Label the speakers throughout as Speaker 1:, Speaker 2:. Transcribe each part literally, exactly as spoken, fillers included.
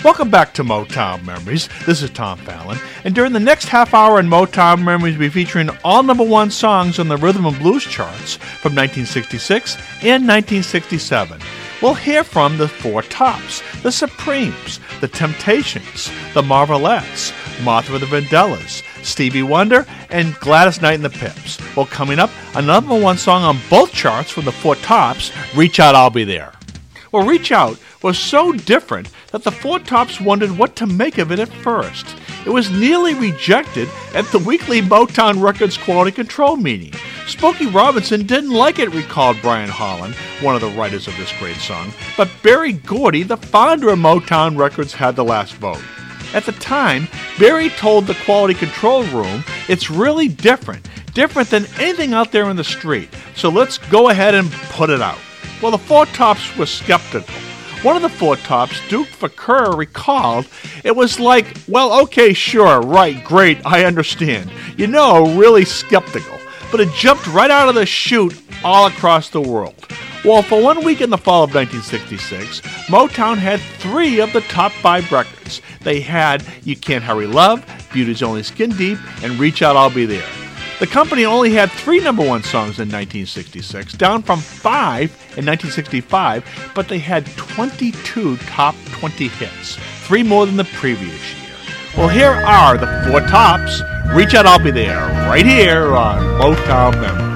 Speaker 1: Welcome back to Motown Memories. This is Tom Fallon, and during the next half hour in Motown Memories, we'll be featuring all number one songs on the Rhythm and Blues charts from nineteen sixty-six and nineteen sixty-seven. We'll hear from the Four Tops, the Supremes, the Temptations, the Marvelettes, Martha and the Vandellas, Stevie Wonder, and Gladys Knight and the Pips. Well, coming up, a number one song on both charts from the Four Tops, Reach Out, I'll Be There. Well, Reach Out was so different that the Four Tops wondered what to make of it at first. It was nearly rejected at the weekly Motown Records Quality Control meeting. Smokey Robinson didn't like it, recalled Brian Holland, one of the writers of this great song, but Berry Gordy, the founder of Motown Records, had the last vote. At the time, Berry told the Quality Control Room, it's really different, different than anything out there in the street, so let's go ahead and put it out. Well, the Four Tops was skeptical. One of the Four Tops, Duke Vaquer, recalled, it was like, well, okay, sure, right, great, I understand. You know, really skeptical. But it jumped right out of the chute all across the world. Well, for one week in the fall of nineteen sixty-six, Motown had three of the top five records. They had You Can't Hurry Love, Beauty's Only Skin Deep, and Reach Out, I'll Be There. The company only had three number one songs in nineteen sixty-six, down from five in nineteen sixty-five, but they had twenty-two top twenty hits, three more than the previous year. Well, here are the Four Tops. Reach Out, I'll Be There, right here on Motown Memories.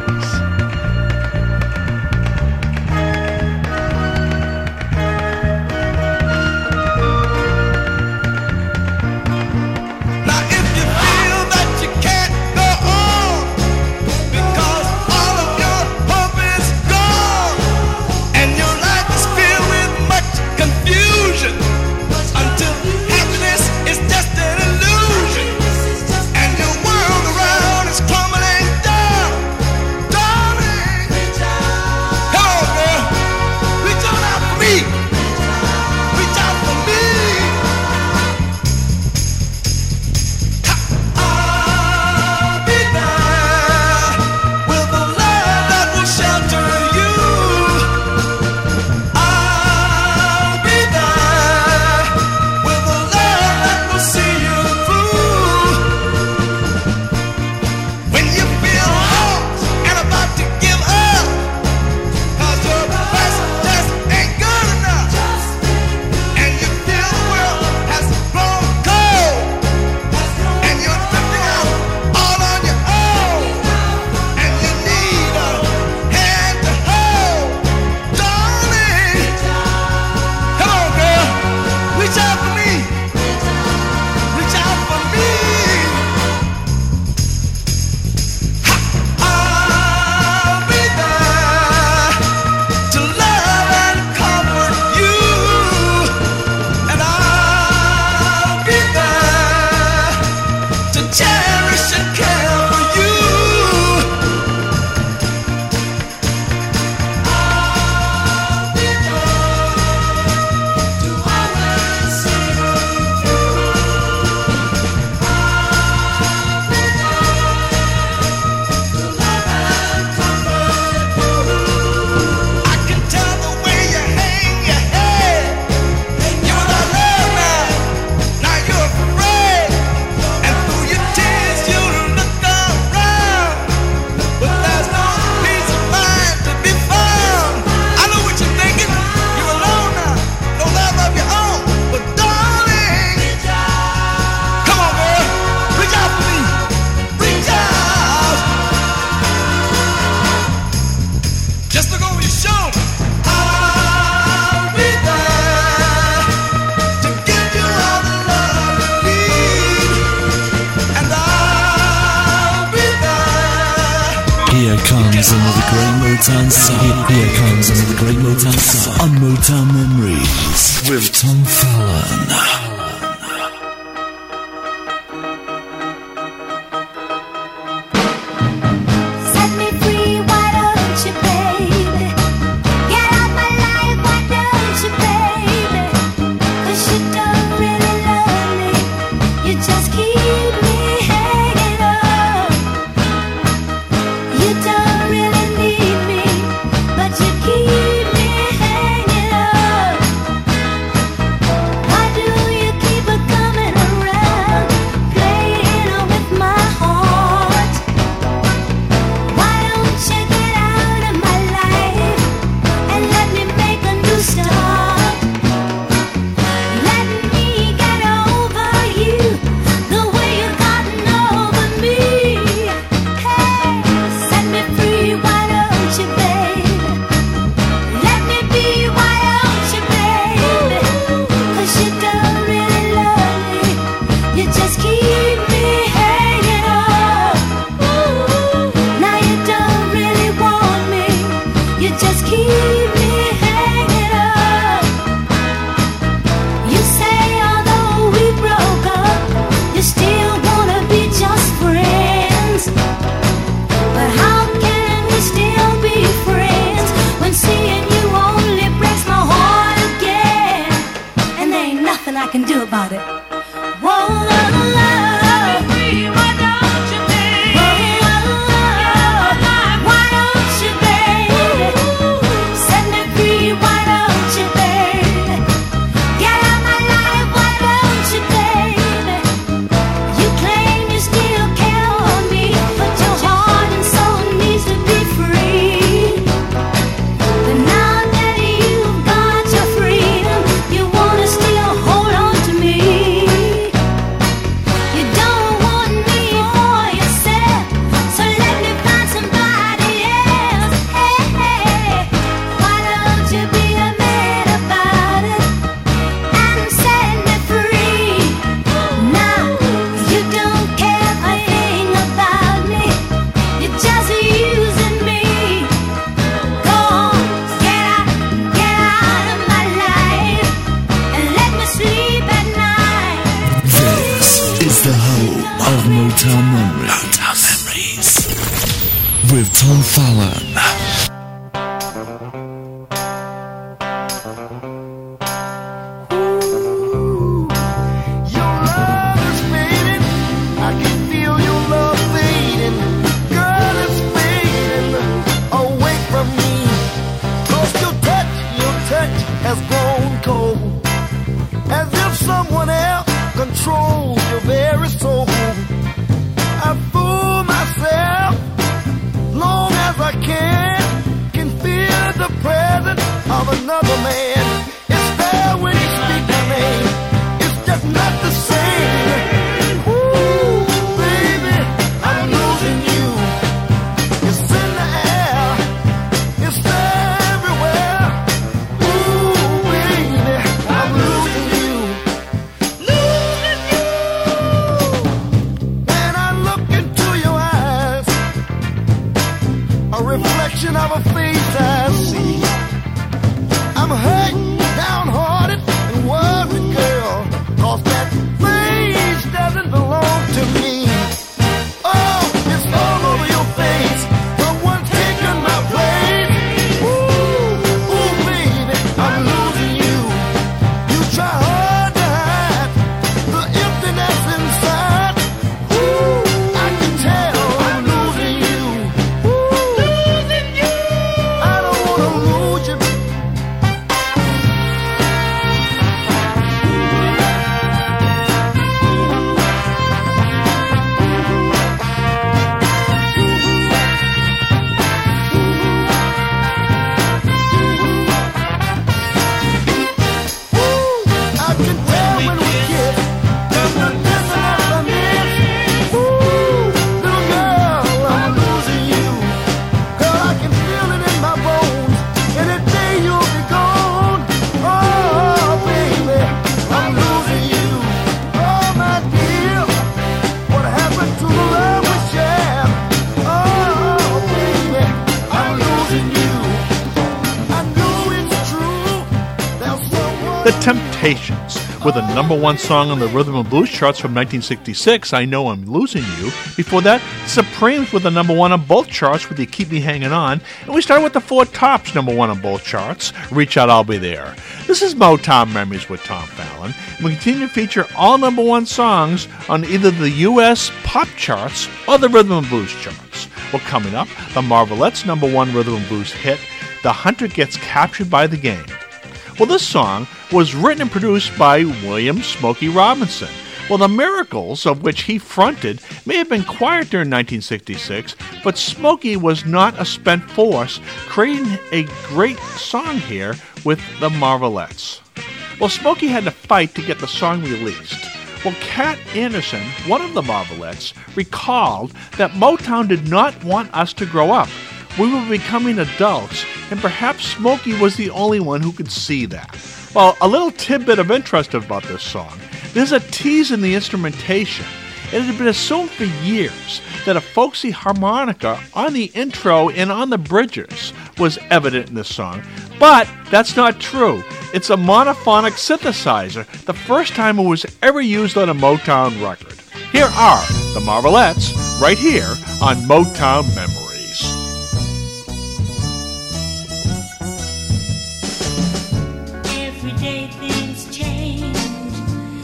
Speaker 2: Motown song. Here comes another great Motown song on Motown Memories with Tom Fallon.
Speaker 3: Do you can do about it. Whoa, love, love, free, why don't you, baby? Whoa, love, love, why don't you, baby? Set me free, why don't you, baby? Get out my life, why don't you, baby? You claim you still care for me, but your heart and soul needs to be free. But now that you've got your freedom, you wanna still hold on to me. You don't want me for yourself, so let me find somebody else. Hey, hey, why don't you be a man about it and set me free? Now you don't care a thing about me, you're just using me. Go on, get out, get out of my life and let me sleep at night.
Speaker 2: This is the home of Motown Memories. Motown Memories. With Tom Fallon.
Speaker 4: Your love is fading. I can feel your love fading. Girl, it's fading away from me. 'Cause your touch, your touch has grown cold. As if someone else controls your very soul. I fool myself long as I can. Can feel the presence of another man. It's there when you speak my name. It's just not the same. Ooh, baby, I'm losing you. It's in the air. It's everywhere. Ooh, baby, I'm losing you. Losing you. When I look into your eyes, a reflection of a face I see. I'm hurt, downhearted, and worried, girl, 'cause that face doesn't belong to me. Oh, it's all over your face. Someone's taken my place. Ooh, ooh, baby, I'm losing you. You try hard to hide the emptiness inside. Ooh, I can tell I'm losing you. Ooh, losing you. I don't wanna lose you. I can tell when we kiss. There's no dissonance I miss. Ooh, little girl, I'm losing you. Girl, I can feel it in my bones. Any day you'll be gone. Oh, baby, I'm losing you. Oh, my dear, what happened to the love we shared? Oh, baby, I'm losing you. I know it's true. There's someone.
Speaker 1: The Temptations, with a number one song on the Rhythm and Blues charts from nineteen sixty-six, I Know I'm Losing You. Before that, Supremes with a number one on both charts with You Keep Me Hanging On. And we start with the Four Tops, number one on both charts, Reach Out, I'll Be There. This is Motown Memories with Tom Fallon. And we continue to feature all number one songs on either the U S pop charts or the Rhythm and Blues charts. Well, coming up, the Marvelettes' number one Rhythm and Blues hit, The Hunter Gets Captured by the Game. Well, this song was written and produced by William Smokey Robinson. Well, the Miracles, of which he fronted, may have been quiet during nineteen sixty-six, but Smokey was not a spent force, creating a great song here with the Marvelettes. Well, Smokey had to fight to get the song released. Well, Cat Anderson, one of the Marvelettes, recalled that Motown did not want us to grow up. We were becoming adults, and perhaps Smokey was the only one who could see that. Well, a little tidbit of interest about this song. There's a tease in the instrumentation. It had been assumed for years that a folksy harmonica on the intro and on the bridges was evident in this song. But that's not true. It's a monophonic synthesizer, the first time it was ever used on a Motown record. Here are the Marvelettes, right here on Motown Memories.
Speaker 3: Every day things change,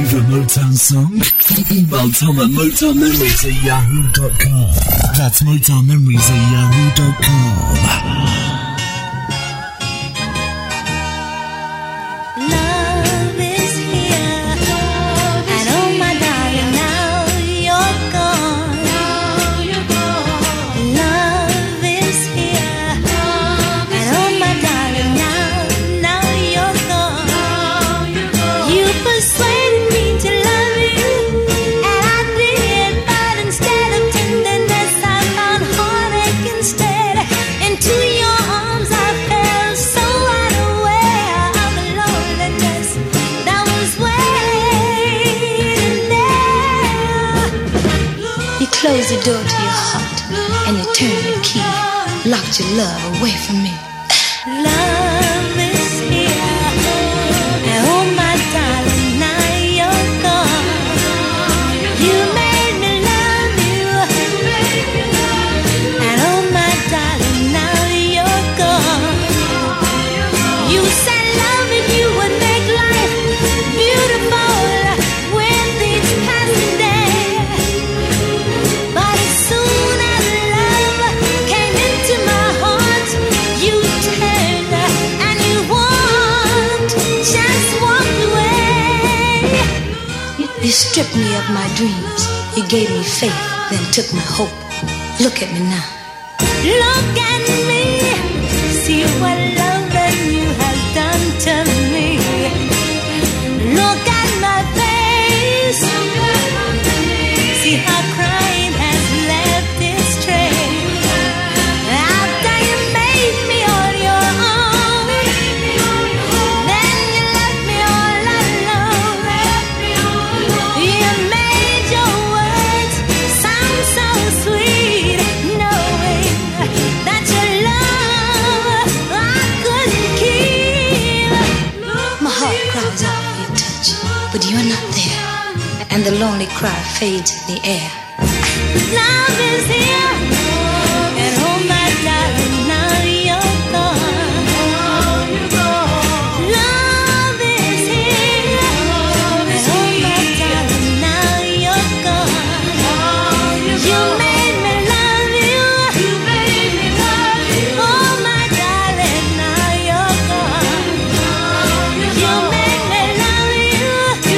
Speaker 2: Favorite Motown song? Email Tom at motown memories at yahoo dot com. That's motown memories at yahoo dot com.
Speaker 3: Love is here, and oh my darling, now you're gone. Love is here, and oh my darling, now, now you're gone. You persuaded me to love you, and I did, but instead of tenderness, I found heartache instead. Into your arms I fell, so unaware of the loneliness that was waiting there. You closed the door to your heart, and you turned the key, locked your love away from me. Love is here, and oh my darling, now you're gone. You made me love you, and oh my darling, now you're gone. You said loving you would make life beautiful with each passing day. But as soon as love came into my heart, you turned and you walked, just walked away. You, you stripped me of my dreams. You gave me faith, then took my hope. Look at me now. Look at me. See what love that you have done to me. Look at my face. See how crying has left its trace. After you made me on your own, then you left me all alone. You made your words sound so sweet, knowing that your love I couldn't keep. My heart cries out for your touch, but you're not there, and the lonely cry fades in the air. Love is here, and oh my darling, now you're gone. Love is here, and oh my darling, now you're gone. You made me love you, oh my darling, now you're gone. You made me love you,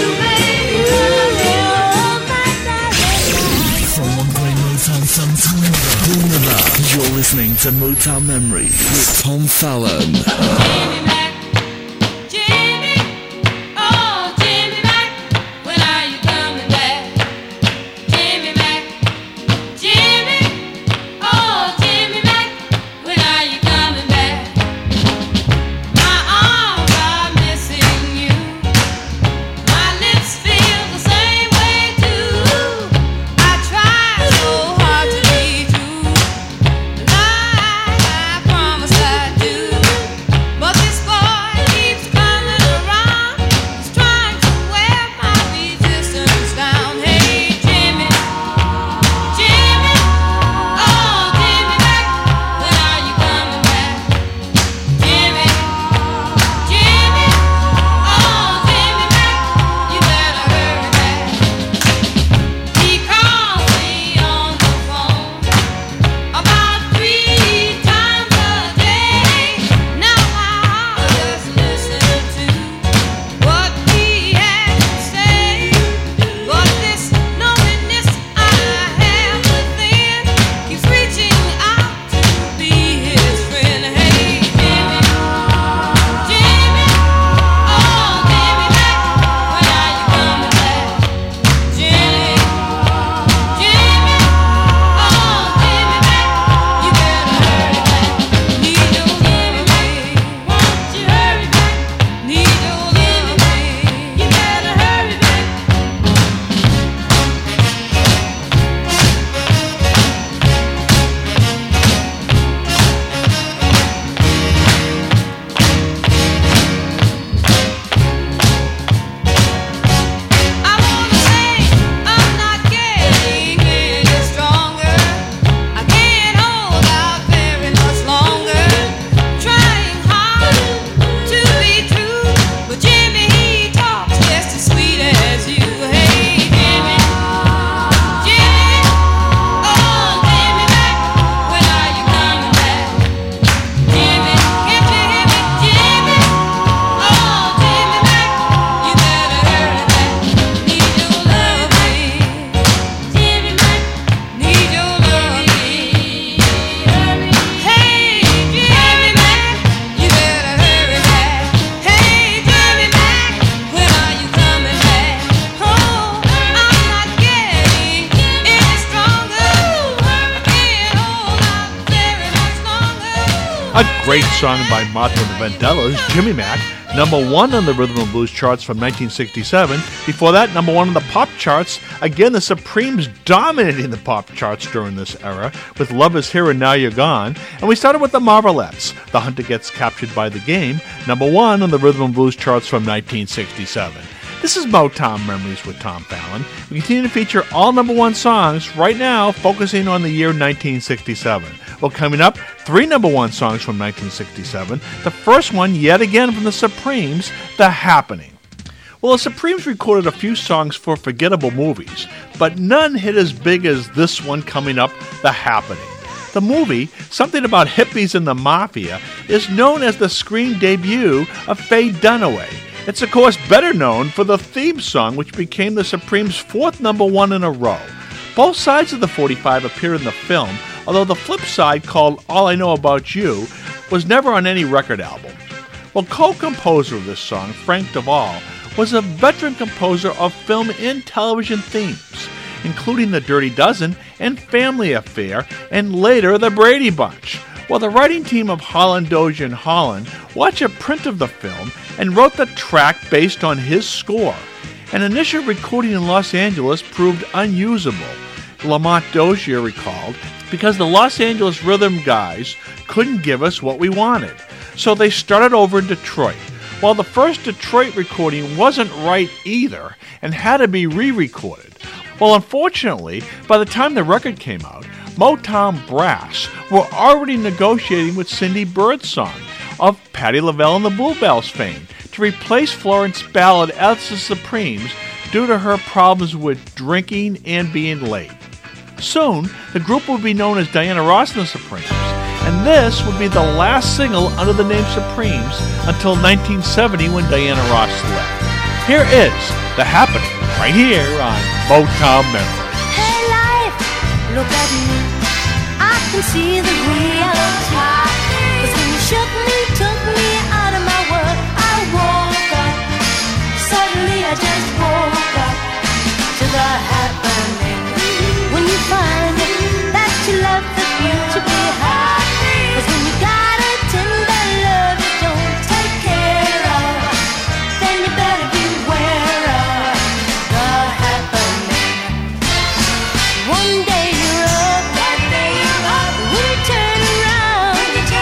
Speaker 3: oh my darling.
Speaker 2: From one great Motown song to another, you're listening to Motown Memories with Tom Fallon.
Speaker 5: Jimmy Mac, Jimmy, oh Jimmy Mac, when are you coming back? Jimmy Mac, Jimmy, oh Jimmy Mac, when are you coming back? My arms are missing you, my lips feel the same way too. I try so hard to be true, like I promised I'd do, but this
Speaker 1: A great song by Martha and the Vandellas, Jimmy Mac, number one on the Rhythm and Blues charts from nineteen sixty-seven. Before that, number one on the pop charts. Again, the Supremes dominating the pop charts during this era with Love Is Here and Now You're Gone. And we started with the Marvelettes. The Hunter Gets Captured by the Game, number one on the Rhythm and Blues charts from nineteen sixty-seven. This is Motown Memories with Tom Fallon. We continue to feature all number one songs right now, focusing on the year nineteen sixty-seven. Well, coming up, three number one songs from nineteen sixty-seven. The first one, yet again from the Supremes, The Happening. Well, the Supremes recorded a few songs for forgettable movies, but none hit as big as this one coming up, The Happening. The movie, something about hippies and the mafia, is known as the screen debut of Faye Dunaway. It's, of course, better known for the theme song, which became the Supremes' fourth number one in a row. Both sides of the forty-five appear in the film, although the flip side, called All I Know About You, was never on any record album. Well, co-composer of this song, Frank Duvall, was a veteran composer of film and television themes, including The Dirty Dozen and Family Affair, and later The Brady Bunch. Well, the writing team of Holland, Dozier, and Holland watched a print of the film and wrote the track based on his score. An initial recording in Los Angeles proved unusable, Lamont Dozier recalled, because the Los Angeles rhythm guys couldn't give us what we wanted. So they started over in Detroit. Well, the first Detroit recording wasn't right either and had to be re-recorded. Well, unfortunately, by the time the record came out, Motown Brass were already negotiating with Cindy Birdsong of Patti LaBelle and the Bluebells fame to replace Florence Ballard as the Supremes due to her problems with drinking and being late. Soon, the group would be known as Diana Ross and the Supremes, and this would be the last single under the name Supremes until nineteen seventy when Diana Ross left. Here is The Happening, right here on Motown Memories.
Speaker 3: Hey life, look at me. I can see the reality. 'Cause when you shook me, took me out of my world, I woke up. Suddenly I just woke up to the happening. When you find that you love the future behind. 'Cause when you got a tender love you don't take care of, then you better beware of the happening. One day you're up, that day you're up. When you turn around, when you turn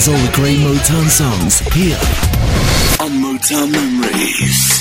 Speaker 2: all the great Motown songs here on Motown Memories.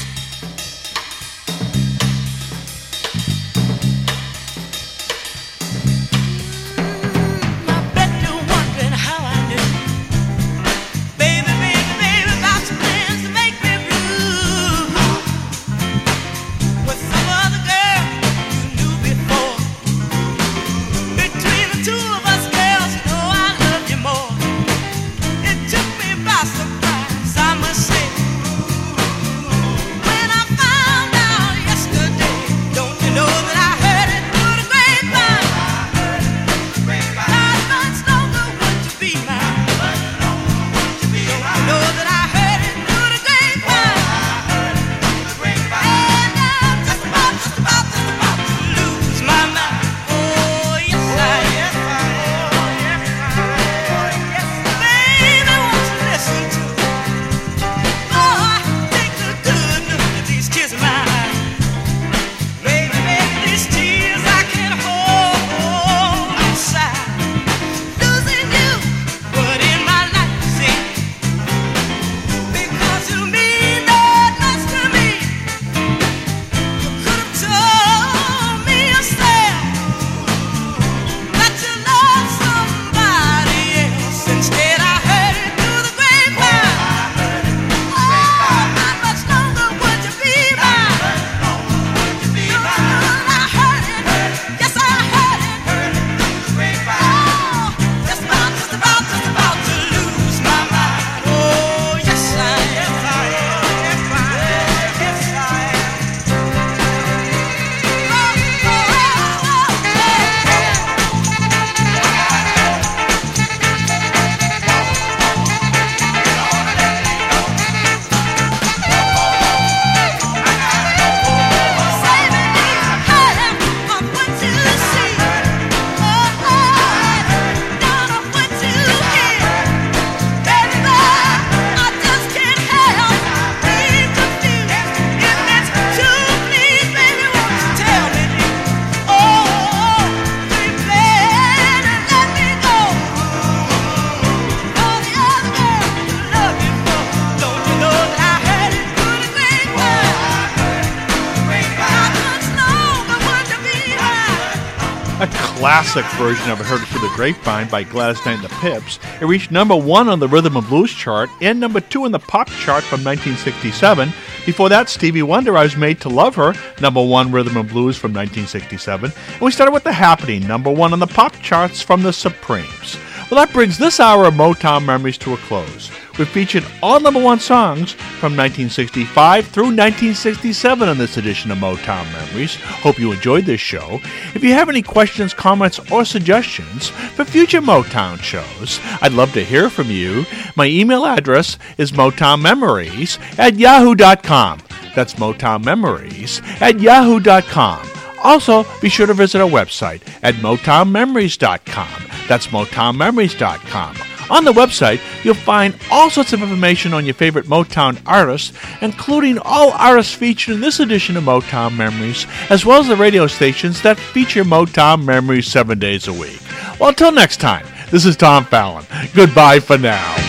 Speaker 1: Classic version of I Heard It Through the Grapevine by Gladys Knight and the Pips. It reached number one on the Rhythm and Blues chart and number two in the pop chart from nineteen sixty-seven. Before that, Stevie Wonder, I Was Made to Love Her, number one Rhythm and Blues from nineteen sixty-seven. And we started with The Happening, number one on the pop charts from the Supremes. Well, that brings this hour of Motown Memories to a close. We've featured all number one songs from nineteen sixty-five through nineteen sixty-seven on this edition of Motown Memories. Hope you enjoyed this show. If you have any questions, comments, or suggestions for future Motown shows, I'd love to hear from you. My email address is motownmemories at yahoo dot com. That's motownmemories at yahoo dot com. Also, be sure to visit our website at motown memories dot com. That's motown memories dot com. On the website, you'll find all sorts of information on your favorite Motown artists, including all artists featured in this edition of Motown Memories, as well as the radio stations that feature Motown Memories seven days a week. Well, until next time, this is Tom Fallon. Goodbye for now.